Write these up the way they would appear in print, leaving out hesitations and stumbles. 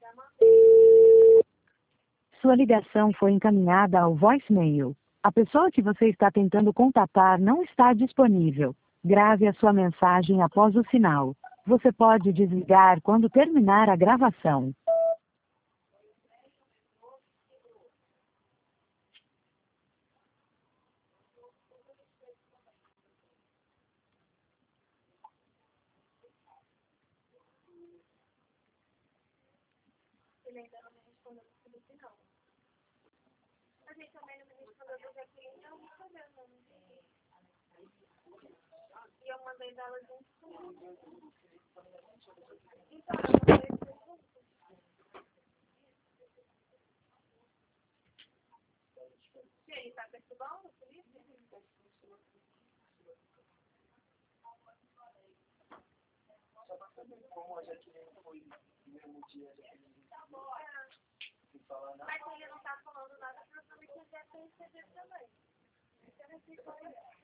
Sua ligação foi encaminhada ao voicemail. A pessoa que você está tentando contatar não está disponível. Grave a sua mensagem após o sinal. Você pode desligar quando terminar a gravação. Ele ainda não me respondeu no final. A gente também não me respondeu do que cliente, eu não sabia não. E eu mandei dela junto com ele. Então, eu mandei junto. E aí, tá perturbando, Felipe? Só pra saber como hoje é que foi no mesmo dia de sem falar nada. Mas se ele não tá falando nada, provavelmente ele deve ter recebido também. Eu não sei qual é.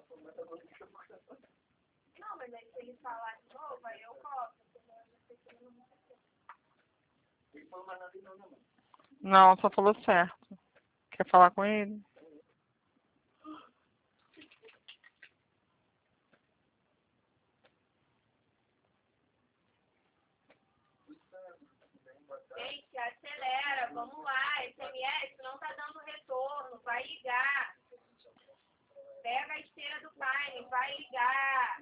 Não, mas aí se ele falar de novo, aí eu cobro. Ele falou mais nada não, né, mãe? Não, só falou certo. Quer falar com ele? Gente, acelera, vamos lá. SMS não tá dando retorno, vai ligar. Pega a esteira do Paine, vai ligar.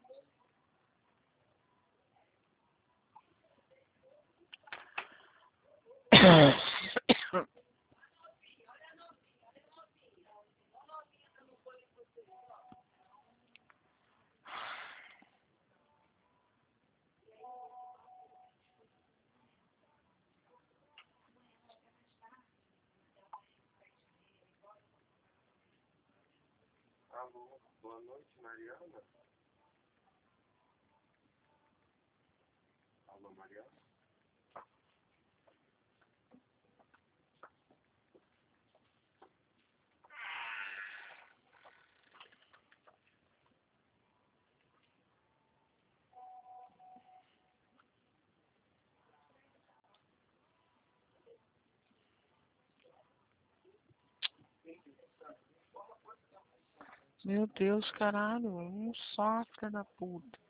Alô, boa noite, Mariana. Alô, Mariana. Meu Deus, caralho. Um só, filha da puta.